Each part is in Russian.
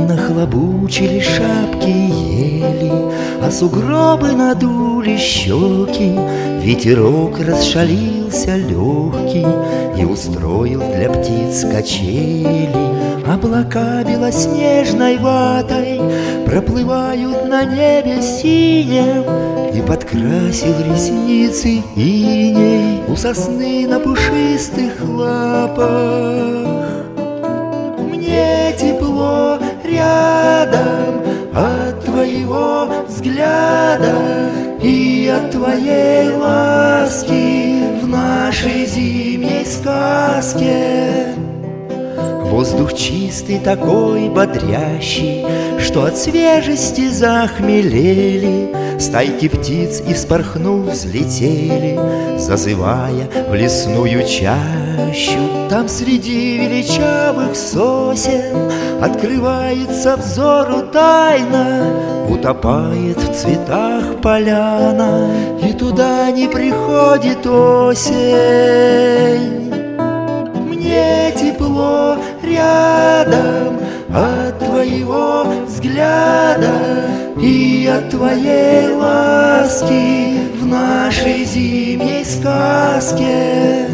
Нахлобучили шапки ели, а сугробы надули щеки. Ветерок расшалился легкий и устроил для птиц качели. Облака белоснежной ватой проплывают на небе синем, и подкрасил ресницы иней у сосны на пушистых лапах. Мне тепло рядом от твоего взгляда и от твоей ласки в нашей зимней сказке. Воздух чистый, такой бодрящий, что от свежести захмелели. Стайки птиц, испорхнув, взлетели, зазывая в лесную чащу. Там среди величавых сосен открывается взору тайна, утопает в цветах поляна, и туда не приходит осень. Мне тепло рядом от твоего взгляда и от твоей ласки в нашей зимней сказке.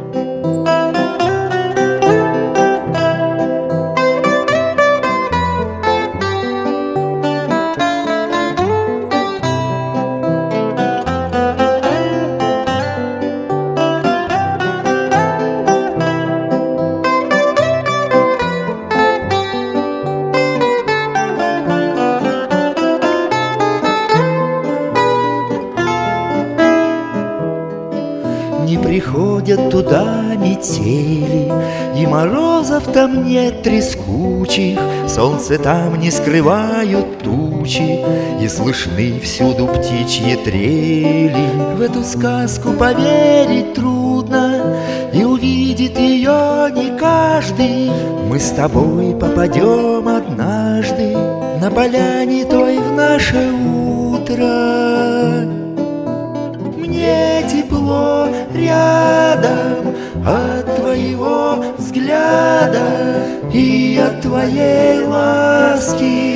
Не приходят туда метели, и морозов там нет трескучих, солнце там не скрывают тучи, и слышны всюду птичьи трели. В эту сказку поверить трудно, и увидит ее не каждый. Мы с тобой попадем однажды на поляне той в наше утро. Мне тепло рядом от твоего взгляда и от твоей ласки